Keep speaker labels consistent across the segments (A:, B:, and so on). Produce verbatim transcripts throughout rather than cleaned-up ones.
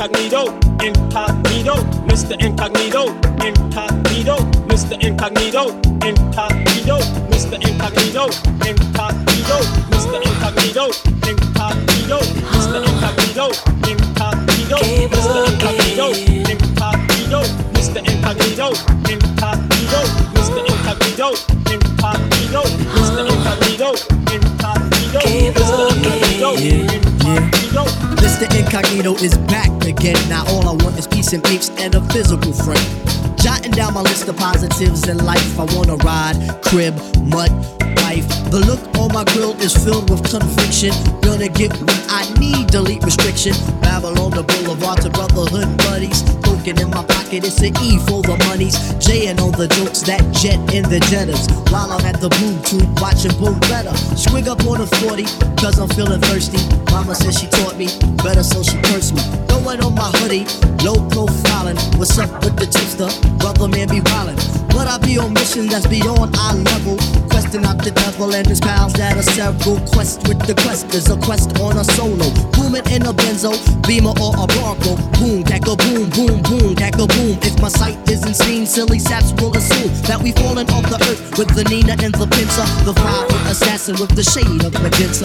A: Incognito, Incognito, Mister Incognito, Incognito, Mister Incognito, Incognito, Mister Incognito, Incognito, Mister Incognito, Incognito, Mister Incognito, Incognito, Mister Incognito, Incognito, Mister Incognito, Incognito, Mister Incognito, Incognito, Mister Incognito, Incognito, Mister Incognito, Incognito.
B: Mister Incognito is back again. Now all I want is peace and peeps and a physical friend. Jotting down my list of positives in life. I wanna ride, crib, mud, wife. The look on my grill is filled with conviction. Gonna get what I need, delete restriction. Babylon the boulevard to brotherhood buddies. Poking in my pocket, it's an E for the monies. J and all the jokes, that jet in the Jettas. While I'm at the boom tube watching Boom Better. Swig up on a forty, cause I'm feeling thirsty. Mama says she taught me better, so she cursed me. Throwing on my hoodie, low profiling. What's up with the tipster? Brother man be wildin'. But I be on mission that's beyond our level. Questing out the devil and his pals that are several. Quest with the quest is a quest on a solo. Booming in a benzo, beamer or a bronco. Boom, dacka boom, boom, boom, dacka boom. If my sight isn't seen, silly saps will assume that we falling off the earth with the Nina and the Pincer. The five-foot assassin with the shade of magenta.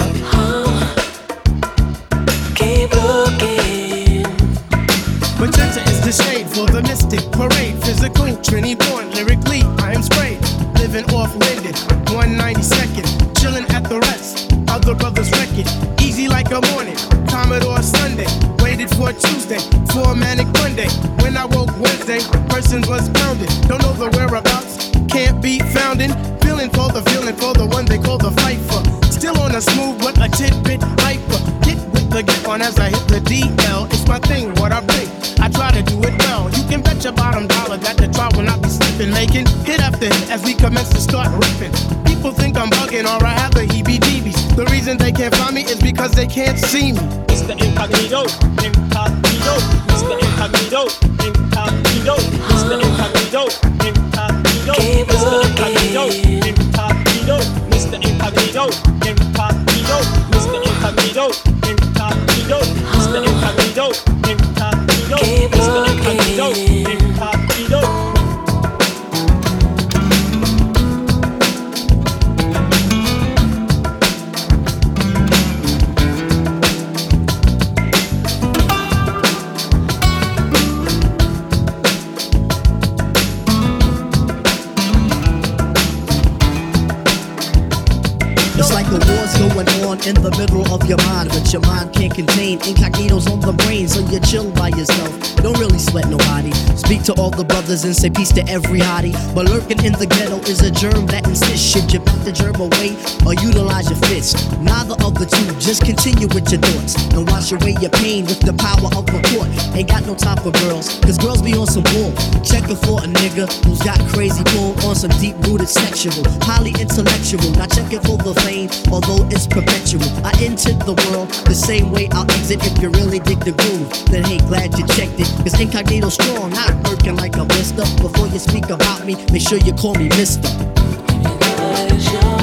C: Keep looking.
D: Magenta is the shade for the mystic parade. Physical, Trini born, lyrically, I am sprayed. Living off winded, one ninety-second. Chilling at the rest, other brothers wreck it. Easy like a morning, Commodore Sunday. Waited for Tuesday, for a manic Monday. When I woke Wednesday, persons was pounded. Don't know the whereabouts, can't be foundin'. Feeling for the feeling for the one they call the fifer. Still on a smooth but a tidbit hyper. Hit with the get on as I hit the D L. It's my thing, what I bring. I try to do it well. You can bet your bottom dollar that the trial will not be slipping. Making hit after hit as we commence to start ripping. People think I'm bugging or I have the heebie-jeebies. The reason they can't find me is because they can't see me.
A: Mister Incognito, Incognito, Mister Incognito, Incognito, Mister Incognito, Incognito, Mister Incognito, Incognito, Mister Incognito, Incognito, Mister Incognito, Incognito, Mister Incognito, Incognito, Mister Incognito, Incognito.
B: It's like a war's going on in the middle of your mind, but your mind can't contain. Incognito's on the brain, so you chill by yourself. Don't really sweat nobody. Speak to all the brothers and say peace to every hottie. But lurking in the ghetto is a germ that insists. Should you back the germ away or utilize your fist? Neither of the two, just continue with your thoughts. And wash away your pain with the power of the court. Ain't got no time for girls, cause girls be on some bull. Checking for a nigga who's got crazy pull on some deep-rooted sexual, highly intellectual. Not checking for the fame, although it's perpetual. I entered the world the same way I'll exit. If you really dig the groove, then hey, glad you checked it. Cause Incognito strong, not working like a blister. Before you speak about me, make sure you call me mister.
C: Show